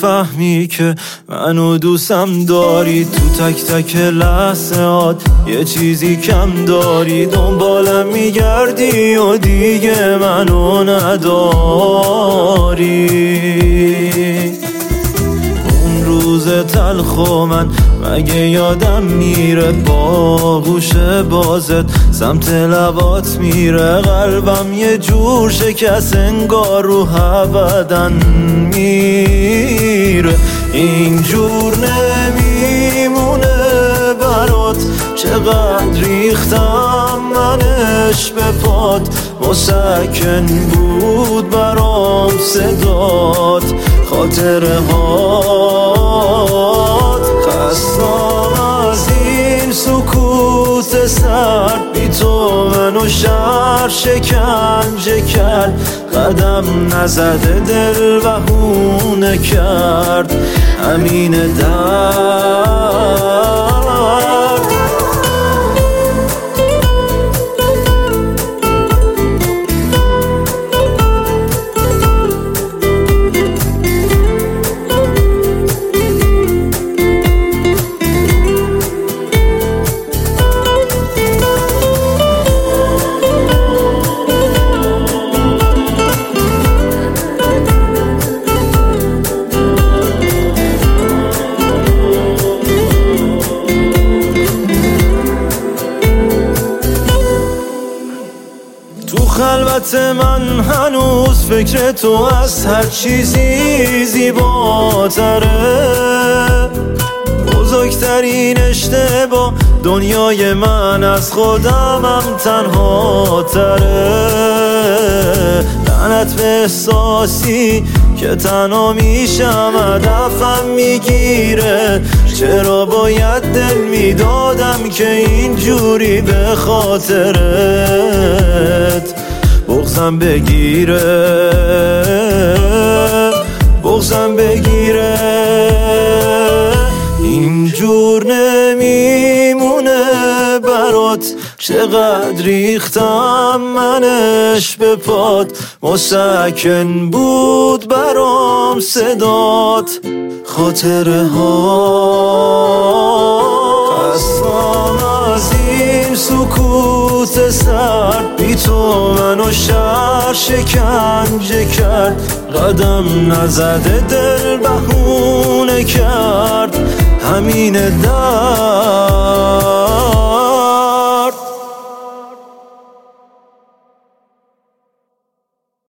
میفهمی که منو دوستم داری، تو تک تک لحظه‌هات یه چیزی کم داری، دنبالم میگردی و دیگه منو نداری. اون روز تلخو من مگه یادم میره، با گوش بازت سمت لبات میره، قلبم یه جور شکست انگار رو بدن میره. اینجور نمیمونه برات، چقدر ریختم منش به پات، مسکن بود برام صدات، خاطره هات. خستم از این سکوت سرد، بی تو منو شهر شکنجه کرد، قدم نزده دل بهونه کرد همین درد. تو خلوت من هنوز فکر تو از هر چیزی زیباتره، بزرگترین اشتباه دنیای من از خودمم تنها تره. لعنت به احساسی که تنها میشم، هدفم میگیره، چرا باید دل میدادم که اینجوری به خاطرت بغضم بگیره، بغضم بگیره. اینجور نمیمونه برات، چقدر ریختم منش به پات، مسکن بود برام صدات، خاطره ها. خستم از این سکوت سرد، بی تو منو شهر شکنجه کرد، قدم نزده دل بهونه کرد همین درد.